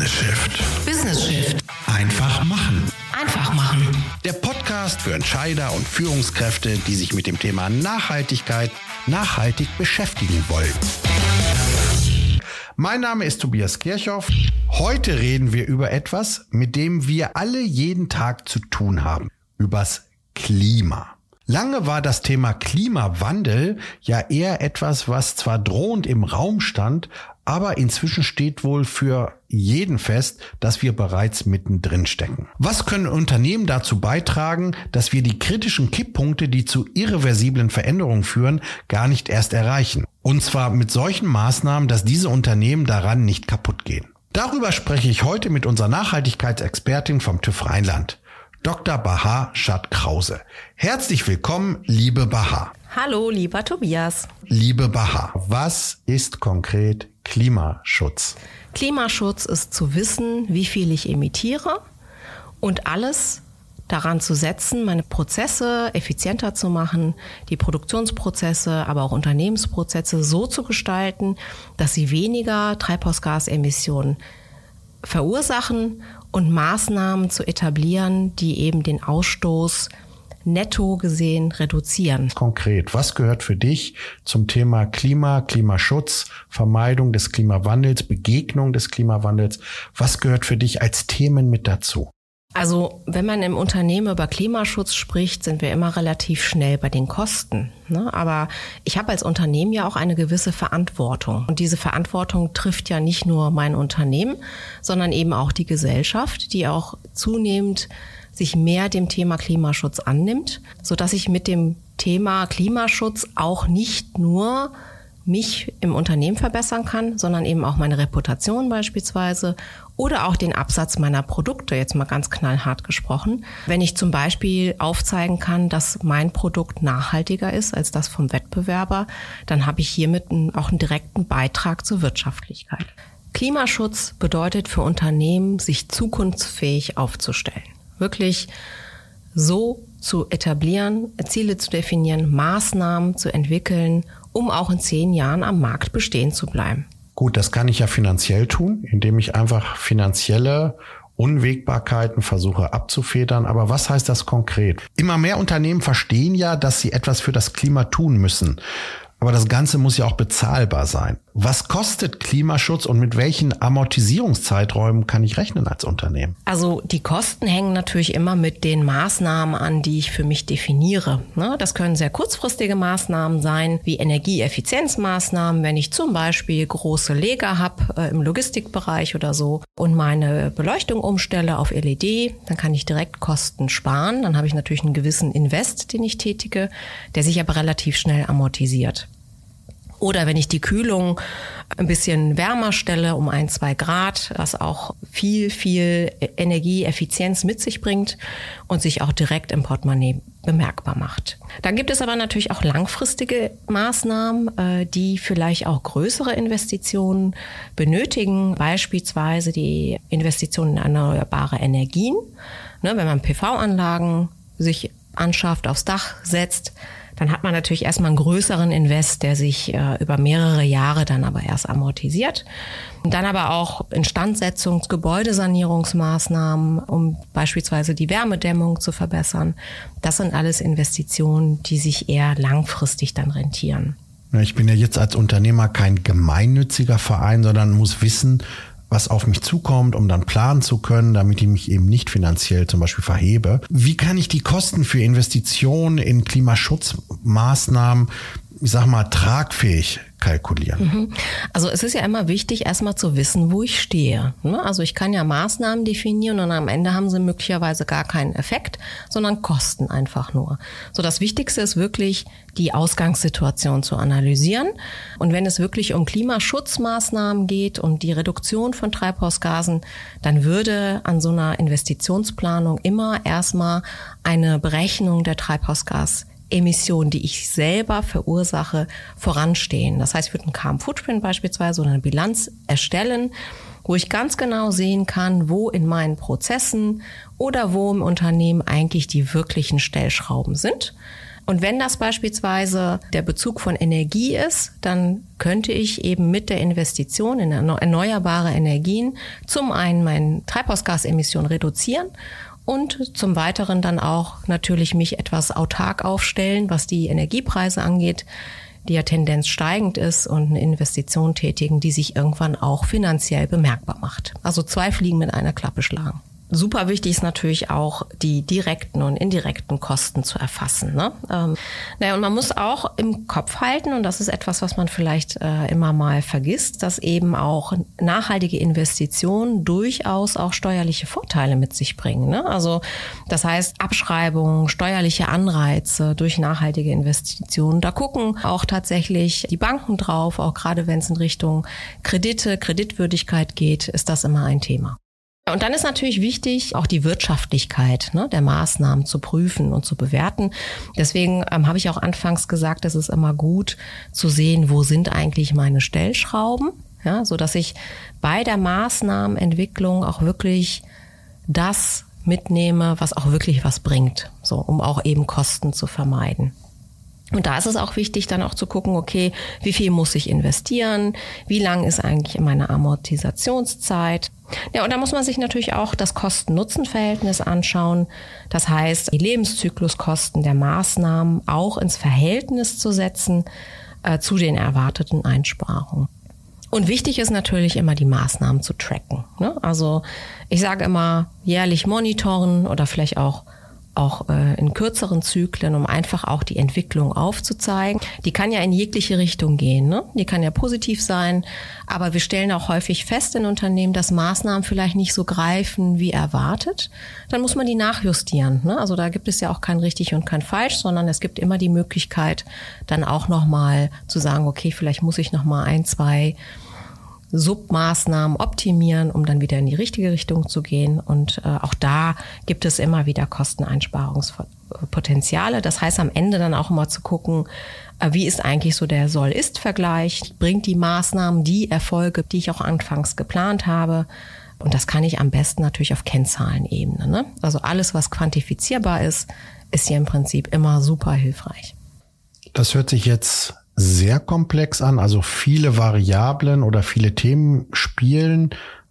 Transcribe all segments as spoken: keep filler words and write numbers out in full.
Business Shift. Business Shift. Einfach machen. Einfach machen. Der Podcast für Entscheider und Führungskräfte, die sich mit dem Thema Nachhaltigkeit nachhaltig beschäftigen wollen. Mein Name ist Tobias Kirchhoff. Heute reden wir über etwas, mit dem wir alle jeden Tag zu tun haben. Übers Klima. Lange war das Thema Klimawandel ja eher etwas, was zwar drohend im Raum stand, aber inzwischen steht wohl für jeden fest, dass wir bereits mittendrin stecken. Was können Unternehmen dazu beitragen, dass wir die kritischen Kipppunkte, die zu irreversiblen Veränderungen führen, gar nicht erst erreichen? Und zwar mit solchen Maßnahmen, dass diese Unternehmen daran nicht kaputt gehen. Darüber spreche ich heute mit unserer Nachhaltigkeitsexpertin vom TÜV Rheinland, Doktor Bahar Schad-Krause. Herzlich willkommen, liebe Bahar. Hallo, lieber Tobias. Liebe Bahar, was ist konkret Klimaschutz? Klimaschutz ist zu wissen, wie viel ich emittiere und alles daran zu setzen, meine Prozesse effizienter zu machen, die Produktionsprozesse, aber auch Unternehmensprozesse so zu gestalten, dass sie weniger Treibhausgasemissionen verursachen und Maßnahmen zu etablieren, die eben den Ausstoß netto gesehen reduzieren. Konkret, was gehört für dich zum Thema Klima, Klimaschutz, Vermeidung des Klimawandels, Begegnung des Klimawandels? Was gehört für dich als Themen mit dazu? Also wenn man im Unternehmen über Klimaschutz spricht, sind wir immer relativ schnell bei den Kosten. Ne? Aber ich habe als Unternehmen ja auch eine gewisse Verantwortung. Und diese Verantwortung trifft ja nicht nur mein Unternehmen, sondern eben auch die Gesellschaft, die auch zunehmend sich mehr dem Thema Klimaschutz annimmt, sodass ich mit dem Thema Klimaschutz auch nicht nur mich im Unternehmen verbessern kann, sondern eben auch meine Reputation beispielsweise oder auch den Absatz meiner Produkte, jetzt mal ganz knallhart gesprochen. Wenn ich zum Beispiel aufzeigen kann, dass mein Produkt nachhaltiger ist als das vom Wettbewerber, dann habe ich hiermit auch einen direkten Beitrag zur Wirtschaftlichkeit. Klimaschutz bedeutet für Unternehmen, sich zukunftsfähig aufzustellen. Wirklich so zu etablieren, Ziele zu definieren, Maßnahmen zu entwickeln, um auch in zehn Jahren am Markt bestehen zu bleiben. Gut, das kann ich ja finanziell tun, indem ich einfach finanzielle Unwägbarkeiten versuche abzufedern. Aber was heißt das konkret? Immer mehr Unternehmen verstehen ja, dass sie etwas für das Klima tun müssen. Aber das Ganze muss ja auch bezahlbar sein. Was kostet Klimaschutz und mit welchen Amortisierungszeiträumen kann ich rechnen als Unternehmen? Also die Kosten hängen natürlich immer mit den Maßnahmen an, die ich für mich definiere. Das können sehr kurzfristige Maßnahmen sein, wie Energieeffizienzmaßnahmen, wenn ich zum Beispiel große Lager habe im Logistikbereich oder so und meine Beleuchtung umstelle auf L E D, dann kann ich direkt Kosten sparen. Dann habe ich natürlich einen gewissen Invest, den ich tätige, der sich aber relativ schnell amortisiert. Oder wenn ich die Kühlung ein bisschen wärmer stelle, um ein, zwei Grad, was auch viel, viel Energieeffizienz mit sich bringt und sich auch direkt im Portemonnaie bemerkbar macht. Dann gibt es aber natürlich auch langfristige Maßnahmen, die vielleicht auch größere Investitionen benötigen, beispielsweise die Investitionen in erneuerbare Energien. Wenn man P V-Anlagen sich anschafft, aufs Dach setzt, dann hat man natürlich erstmal einen größeren Invest, der sich äh, über mehrere Jahre dann aber erst amortisiert. Und dann aber auch Instandsetzungs-, Gebäudesanierungsmaßnahmen, um beispielsweise die Wärmedämmung zu verbessern. Das sind alles Investitionen, die sich eher langfristig dann rentieren. Ich bin ja jetzt als Unternehmer kein gemeinnütziger Verein, sondern muss wissen, was auf mich zukommt, um dann planen zu können, damit ich mich eben nicht finanziell zum Beispiel verhebe. Wie kann ich die Kosten für Investitionen in Klimaschutzmaßnahmen, ich sag mal, tragfähig kalkulieren? Also es ist ja immer wichtig, erstmal zu wissen, wo ich stehe. Also ich kann ja Maßnahmen definieren und am Ende haben sie möglicherweise gar keinen Effekt, sondern kosten einfach nur. So, das Wichtigste ist wirklich, die Ausgangssituation zu analysieren. Und wenn es wirklich um Klimaschutzmaßnahmen geht, um die Reduktion von Treibhausgasen, dann würde an so einer Investitionsplanung immer erstmal eine Berechnung der Treibhausgas Emissionen, die ich selber verursache, voranstehen. Das heißt, ich würde einen Carbon Footprint beispielsweise oder eine Bilanz erstellen, wo ich ganz genau sehen kann, wo in meinen Prozessen oder wo im Unternehmen eigentlich die wirklichen Stellschrauben sind. Und wenn das beispielsweise der Bezug von Energie ist, dann könnte ich eben mit der Investition in erneuerbare Energien zum einen meine Treibhausgasemissionen reduzieren und zum Weiteren dann auch natürlich mich etwas autark aufstellen, was die Energiepreise angeht, die ja Tendenz steigend ist, und eine Investition tätigen, die sich irgendwann auch finanziell bemerkbar macht. Also zwei Fliegen mit einer Klappe schlagen. Super wichtig ist natürlich auch, die direkten und indirekten Kosten zu erfassen. Ne? Ähm, naja, und man muss auch im Kopf halten, und das ist etwas, was man vielleicht äh, immer mal vergisst, dass eben auch nachhaltige Investitionen durchaus auch steuerliche Vorteile mit sich bringen. Ne? Also das heißt Abschreibungen, steuerliche Anreize durch nachhaltige Investitionen. Da gucken auch tatsächlich die Banken drauf, auch gerade wenn es in Richtung Kredite, Kreditwürdigkeit geht, ist das immer ein Thema. Und dann ist natürlich wichtig, auch die Wirtschaftlichkeit ne, der Maßnahmen zu prüfen und zu bewerten. Deswegen ähm, habe ich auch anfangs gesagt, es ist immer gut zu sehen, wo sind eigentlich meine Stellschrauben, ja, so dass ich bei der Maßnahmenentwicklung auch wirklich das mitnehme, was auch wirklich was bringt, so um auch eben Kosten zu vermeiden. Und da ist es auch wichtig, dann auch zu gucken, okay, wie viel muss ich investieren? Wie lang ist eigentlich meine Amortisationszeit? Ja, und da muss man sich natürlich auch das Kosten-Nutzen-Verhältnis anschauen. Das heißt, die Lebenszykluskosten der Maßnahmen auch ins Verhältnis zu setzen äh, zu den erwarteten Einsparungen. Und wichtig ist natürlich immer, die Maßnahmen zu tracken. Ne? Also ich sage immer, jährlich monitoren oder vielleicht auch auch äh, in kürzeren Zyklen, um einfach auch die Entwicklung aufzuzeigen. Die kann ja in jegliche Richtung gehen, ne? Die kann ja positiv sein, aber wir stellen auch häufig fest in Unternehmen, dass Maßnahmen vielleicht nicht so greifen wie erwartet. Dann muss man die nachjustieren, ne? Also da gibt es ja auch kein richtig und kein falsch, sondern es gibt immer die Möglichkeit, dann auch nochmal zu sagen, okay, vielleicht muss ich nochmal ein, zwei Submaßnahmen optimieren, um dann wieder in die richtige Richtung zu gehen. Und äh, auch da gibt es immer wieder Kosteneinsparungspotenziale. Das heißt, am Ende dann auch immer zu gucken, äh, wie ist eigentlich so der Soll-Ist-Vergleich? Bringt die Maßnahmen die Erfolge, die ich auch anfangs geplant habe? Und das kann ich am besten natürlich auf Kennzahlenebene, ne? Also alles, was quantifizierbar ist, ist hier im Prinzip immer super hilfreich. Das hört sich jetzt sehr komplex an, also viele Variablen oder viele Themen spielen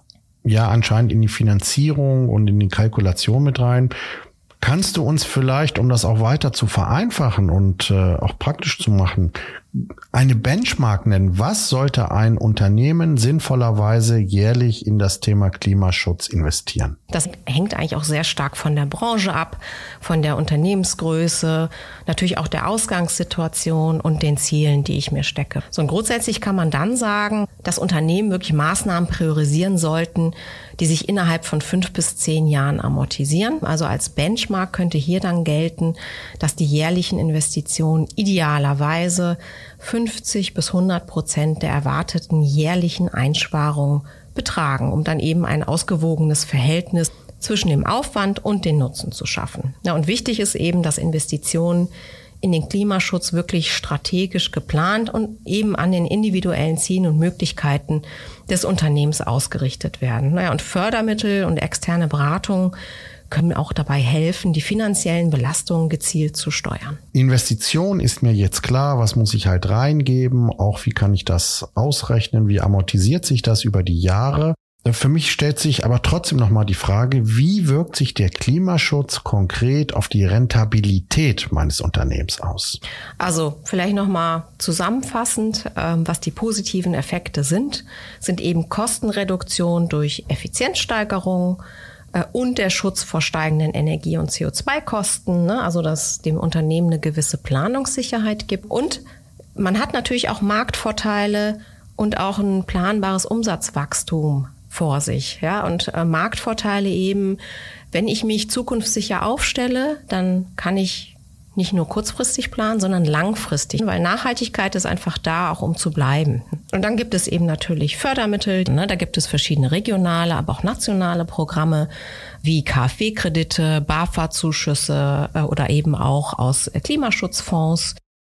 ja anscheinend in die Finanzierung und in die Kalkulation mit rein. Kannst du uns vielleicht, um das auch weiter zu vereinfachen und äh, auch praktisch zu machen, eine Benchmark nennen? Was sollte ein Unternehmen sinnvollerweise jährlich in das Thema Klimaschutz investieren? Das hängt eigentlich auch sehr stark von der Branche ab, von der Unternehmensgröße, natürlich auch der Ausgangssituation und den Zielen, die ich mir stecke. So, und grundsätzlich kann man dann sagen, dass Unternehmen wirklich Maßnahmen priorisieren sollten, die sich innerhalb von fünf bis zehn Jahren amortisieren. Also als Benchmark könnte hier dann gelten, dass die jährlichen Investitionen idealerweise fünfzig bis hundert Prozent der erwarteten jährlichen Einsparungen betragen, um dann eben ein ausgewogenes Verhältnis zwischen dem Aufwand und den Nutzen zu schaffen. Ja, und wichtig ist eben, dass Investitionen in den Klimaschutz wirklich strategisch geplant und eben an den individuellen Zielen und Möglichkeiten des Unternehmens ausgerichtet werden. Naja, und Fördermittel und externe Beratung können auch dabei helfen, die finanziellen Belastungen gezielt zu steuern. Investition ist mir jetzt klar, was muss ich halt reingeben, auch wie kann ich das ausrechnen, wie amortisiert sich das über die Jahre. Für mich stellt sich aber trotzdem nochmal die Frage, wie wirkt sich der Klimaschutz konkret auf die Rentabilität meines Unternehmens aus? Also vielleicht nochmal zusammenfassend, was die positiven Effekte sind, sind eben Kostenreduktion durch Effizienzsteigerung und der Schutz vor steigenden Energie- und C O zwei Kosten, also dass dem Unternehmen eine gewisse Planungssicherheit gibt. Und man hat natürlich auch Marktvorteile und auch ein planbares Umsatzwachstum vor sich, ja, und äh, Marktvorteile eben, wenn ich mich zukunftssicher aufstelle, dann kann ich nicht nur kurzfristig planen, sondern langfristig, weil Nachhaltigkeit ist einfach da, auch um zu bleiben. Und dann gibt es eben natürlich Fördermittel, ne, da gibt es verschiedene regionale, aber auch nationale Programme wie KfW-Kredite, BAFA-Zuschüsse äh, oder eben auch aus äh, Klimaschutzfonds.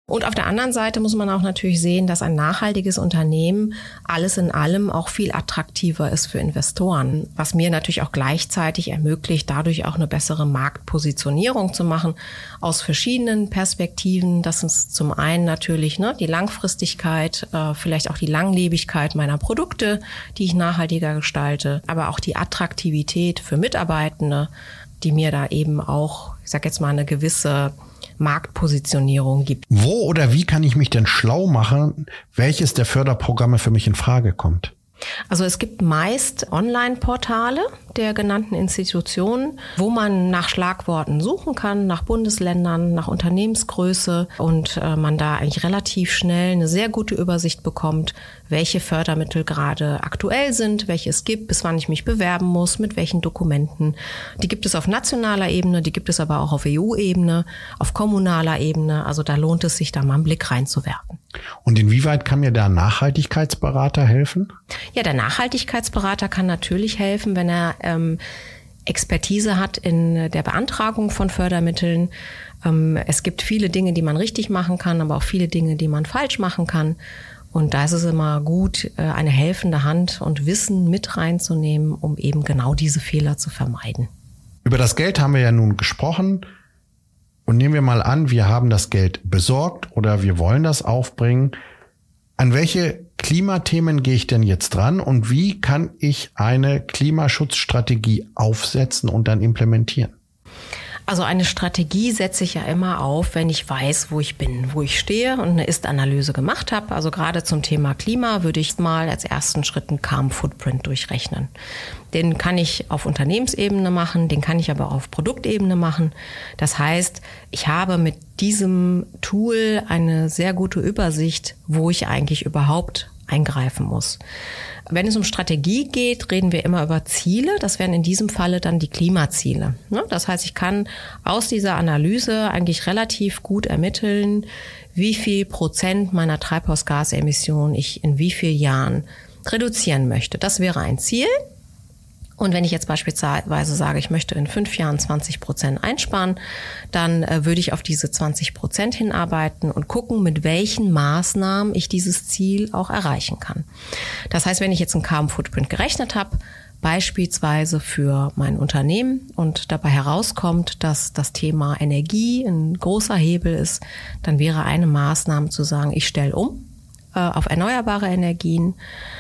Und auf der anderen Seite muss man auch natürlich sehen, dass ein nachhaltiges Unternehmen alles in allem auch viel attraktiver ist für Investoren, was mir natürlich auch gleichzeitig ermöglicht, dadurch auch eine bessere Marktpositionierung zu machen aus verschiedenen Perspektiven. Das ist zum einen natürlich ne, die Langfristigkeit, äh, vielleicht auch die Langlebigkeit meiner Produkte, die ich nachhaltiger gestalte, aber auch die Attraktivität für Mitarbeitende, die mir da eben auch, ich sag jetzt mal, eine gewisse Marktpositionierung gibt. Wo oder wie kann ich mich denn schlau machen, welches der Förderprogramme für mich in Frage kommt? Also es gibt meist Online-Portale der genannten Institutionen, wo man nach Schlagworten suchen kann, nach Bundesländern, nach Unternehmensgröße und äh, man da eigentlich relativ schnell eine sehr gute Übersicht bekommt, welche Fördermittel gerade aktuell sind, welche es gibt, bis wann ich mich bewerben muss, mit welchen Dokumenten. Die gibt es auf nationaler Ebene, die gibt es aber auch auf E U-Ebene, auf kommunaler Ebene. Also da lohnt es sich, da mal einen Blick reinzuwerfen. Und inwieweit kann mir der Nachhaltigkeitsberater helfen? Ja, der Nachhaltigkeitsberater kann natürlich helfen, wenn er ähm, Expertise hat in der Beantragung von Fördermitteln. Ähm, es gibt viele Dinge, die man richtig machen kann, aber auch viele Dinge, die man falsch machen kann. Und da ist es immer gut, eine helfende Hand und Wissen mit reinzunehmen, um eben genau diese Fehler zu vermeiden. Über das Geld haben wir ja nun gesprochen. Und nehmen wir mal an, wir haben das Geld besorgt oder wir wollen das aufbringen. An welche Klimathemen gehe ich denn jetzt dran und wie kann ich eine Klimaschutzstrategie aufsetzen und dann implementieren? Also eine Strategie setze ich ja immer auf, wenn ich weiß, wo ich bin, wo ich stehe und eine Ist-Analyse gemacht habe. Also gerade zum Thema Klima würde ich mal als ersten Schritt einen Carbon Footprint durchrechnen. Den kann ich auf Unternehmensebene machen, den kann ich aber auch auf Produktebene machen. Das heißt, ich habe mit diesem Tool eine sehr gute Übersicht, wo ich eigentlich überhaupt eingreifen muss. Wenn es um Strategie geht, reden wir immer über Ziele. Das wären in diesem Falle dann die Klimaziele. Das heißt, ich kann aus dieser Analyse eigentlich relativ gut ermitteln, wie viel Prozent meiner Treibhausgasemissionen ich in wie vielen Jahren reduzieren möchte. Das wäre ein Ziel. Und wenn ich jetzt beispielsweise sage, ich möchte in fünf Jahren zwanzig Prozent einsparen, dann äh, würde ich auf diese zwanzig Prozent hinarbeiten und gucken, mit welchen Maßnahmen ich dieses Ziel auch erreichen kann. Das heißt, wenn ich jetzt einen Carbon Footprint gerechnet habe, beispielsweise für mein Unternehmen und dabei herauskommt, dass das Thema Energie ein großer Hebel ist, dann wäre eine Maßnahme zu sagen, ich stelle um äh, auf erneuerbare Energien,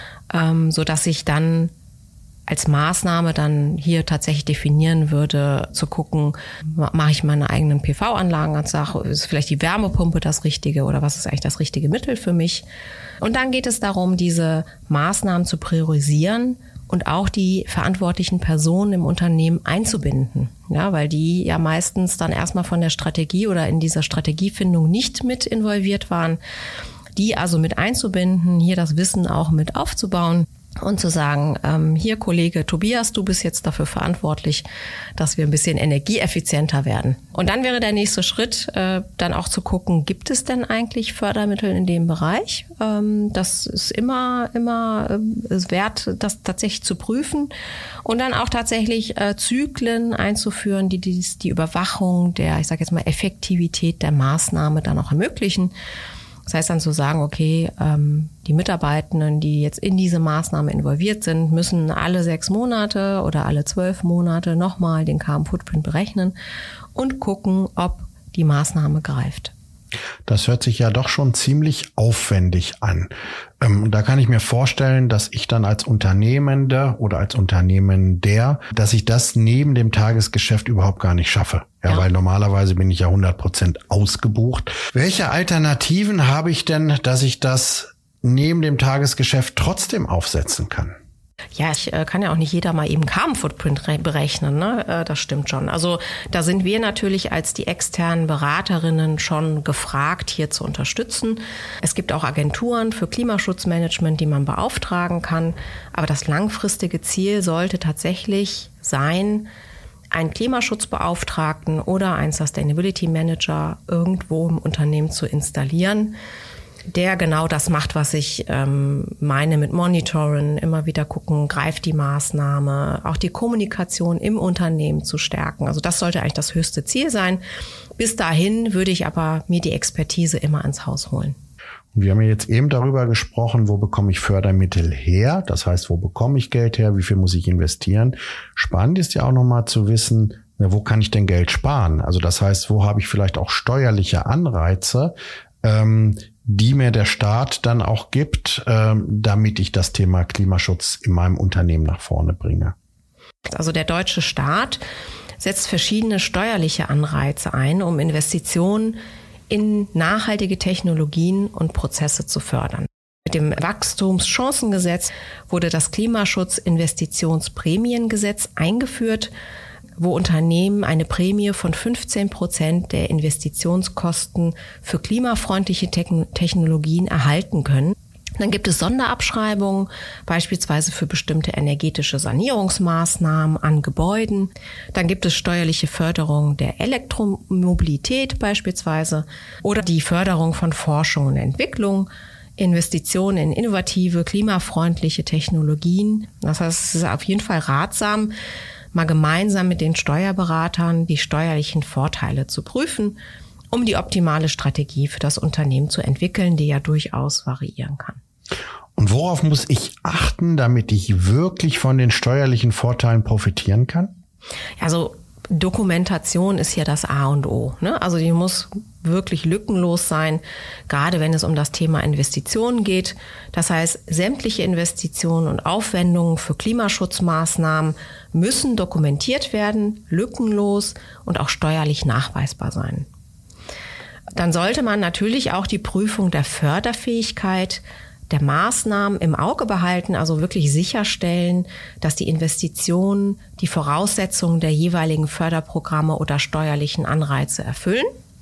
ähm, sodass ich dann als Maßnahme dann hier tatsächlich definieren würde, zu gucken, mache ich meine eigenen P V-Anlagen als Sache, ist vielleicht die Wärmepumpe das Richtige oder was ist eigentlich das richtige Mittel für mich? Und dann geht es darum, diese Maßnahmen zu priorisieren und auch die verantwortlichen Personen im Unternehmen einzubinden. Ja, weil die ja meistens dann erstmal von der Strategie oder in dieser Strategiefindung nicht mit involviert waren. Die also mit einzubinden, hier das Wissen auch mit aufzubauen. Und zu sagen, ähm, hier Kollege Tobias, du bist jetzt dafür verantwortlich, dass wir ein bisschen energieeffizienter werden. Und dann wäre der nächste Schritt, äh, dann auch zu gucken, gibt es denn eigentlich Fördermittel in dem Bereich? Ähm, das ist immer, immer äh, ist wert, das tatsächlich zu prüfen. Und dann auch tatsächlich äh, Zyklen einzuführen, die die, die Überwachung der, ich sage jetzt mal, Effektivität der Maßnahme dann auch ermöglichen. Das heißt dann zu sagen, okay, ähm, die Mitarbeitenden, die jetzt in diese Maßnahme involviert sind, müssen alle sechs Monate oder alle zwölf Monate nochmal den Carbon Footprint berechnen und gucken, ob die Maßnahme greift. Das hört sich ja doch schon ziemlich aufwendig an. Ähm, da kann ich mir vorstellen, dass ich dann als Unternehmender oder als Unternehmender, dass ich das neben dem Tagesgeschäft überhaupt gar nicht schaffe. Ja, ja. Weil normalerweise bin ich ja hundert Prozent ausgebucht. Welche Alternativen habe ich denn, dass ich das neben dem Tagesgeschäft trotzdem aufsetzen kann? Ja, ich äh, kann ja auch nicht jeder mal eben Carbon Footprint re- berechnen, ne? Äh, das stimmt schon. Also da sind wir natürlich als die externen Beraterinnen schon gefragt, hier zu unterstützen. Es gibt auch Agenturen für Klimaschutzmanagement, die man beauftragen kann. Aber das langfristige Ziel sollte tatsächlich sein, einen Klimaschutzbeauftragten oder einen Sustainability Manager irgendwo im Unternehmen zu installieren, der genau das macht, was ich ähm, meine mit Monitoren, immer wieder gucken, greift die Maßnahme, auch die Kommunikation im Unternehmen zu stärken. Also das sollte eigentlich das höchste Ziel sein. Bis dahin würde ich aber mir die Expertise immer ins Haus holen. Wir haben ja jetzt eben darüber gesprochen, wo bekomme ich Fördermittel her? Das heißt, wo bekomme ich Geld her? Wie viel muss ich investieren? Spannend ist ja auch nochmal zu wissen, wo kann ich denn Geld sparen? Also das heißt, wo habe ich vielleicht auch steuerliche Anreize, ähm, die mir der Staat dann auch gibt, ähm, damit ich das Thema Klimaschutz in meinem Unternehmen nach vorne bringe? Also der deutsche Staat setzt verschiedene steuerliche Anreize ein, um Investitionen in nachhaltige Technologien und Prozesse zu fördern. Mit dem Wachstumschancengesetz wurde das Klimaschutzinvestitionsprämiengesetz eingeführt, wo Unternehmen eine Prämie von fünfzehn Prozent der Investitionskosten für klimafreundliche Technologien erhalten können. Dann gibt es Sonderabschreibungen, beispielsweise für bestimmte energetische Sanierungsmaßnahmen an Gebäuden. Dann gibt es steuerliche Förderung der Elektromobilität beispielsweise oder die Förderung von Forschung und Entwicklung, Investitionen in innovative, klimafreundliche Technologien. Das heißt, es ist auf jeden Fall ratsam, mal gemeinsam mit den Steuerberatern die steuerlichen Vorteile zu prüfen, um die optimale Strategie für das Unternehmen zu entwickeln, die ja durchaus variieren kann. Und worauf muss ich achten, damit ich wirklich von den steuerlichen Vorteilen profitieren kann? Also Dokumentation ist hier das A und O, ne? Also die muss wirklich lückenlos sein, gerade wenn es um das Thema Investitionen geht. Das heißt, sämtliche Investitionen und Aufwendungen für Klimaschutzmaßnahmen müssen dokumentiert werden, lückenlos und auch steuerlich nachweisbar sein. Dann sollte man natürlich auch die Prüfung der Förderfähigkeit der Maßnahmen im Auge behalten, also wirklich sicherstellen, dass die Investitionen die Voraussetzungen der jeweiligen Förderprogramme oder steuerlichen Anreize erfüllen.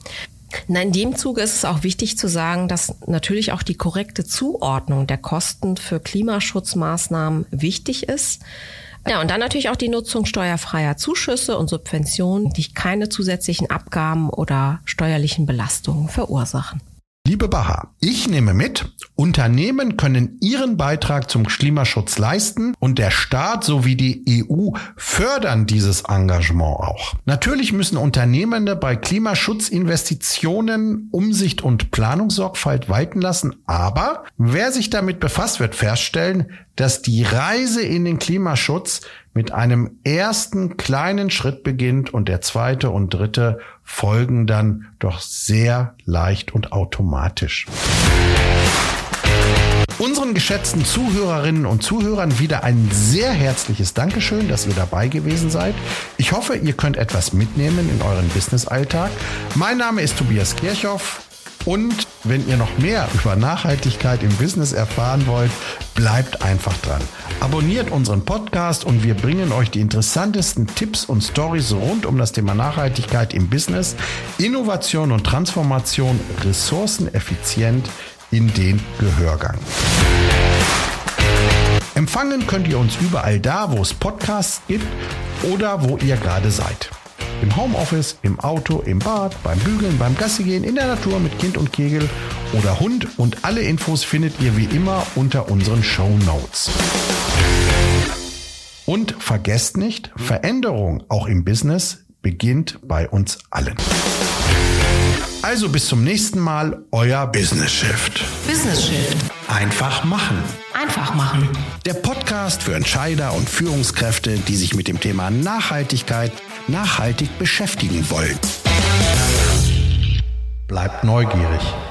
In dem Zuge ist es auch wichtig zu sagen, dass natürlich auch die korrekte Zuordnung der Kosten für Klimaschutzmaßnahmen wichtig ist. Ja, und dann natürlich auch die Nutzung steuerfreier Zuschüsse und Subventionen, die keine zusätzlichen Abgaben oder steuerlichen Belastungen verursachen. Liebe Baha, ich nehme mit, Unternehmen können ihren Beitrag zum Klimaschutz leisten und der Staat sowie die E U fördern dieses Engagement auch. Natürlich müssen Unternehmende bei Klimaschutzinvestitionen Umsicht und Planungssorgfalt walten lassen, aber wer sich damit befasst, wird feststellen, dass die Reise in den Klimaschutz mit einem ersten kleinen Schritt beginnt und der zweite und dritte folgen dann doch sehr leicht und automatisch. Unseren geschätzten Zuhörerinnen und Zuhörern wieder ein sehr herzliches Dankeschön, dass ihr dabei gewesen seid. Ich hoffe, ihr könnt etwas mitnehmen in euren Business-Alltag. Mein Name ist Tobias Kirchhoff. Und wenn ihr noch mehr über Nachhaltigkeit im Business erfahren wollt, bleibt einfach dran. Abonniert unseren Podcast und wir bringen euch die interessantesten Tipps und Stories rund um das Thema Nachhaltigkeit im Business, Innovation und Transformation ressourceneffizient in den Gehörgang. Empfangen könnt ihr uns überall da, wo es Podcasts gibt oder wo ihr gerade seid. Im Homeoffice, im Auto, im Bad, beim Bügeln, beim Gassigehen, in der Natur mit Kind und Kegel oder Hund und alle Infos findet ihr wie immer unter unseren Shownotes. Und vergesst nicht, Veränderung auch im Business beginnt bei uns allen. Also bis zum nächsten Mal, euer Business Shift. Business Shift. Einfach machen. Einfach machen. Der Podcast für Entscheider und Führungskräfte, die sich mit dem Thema Nachhaltigkeit nachhaltig beschäftigen wollen. Bleibt neugierig.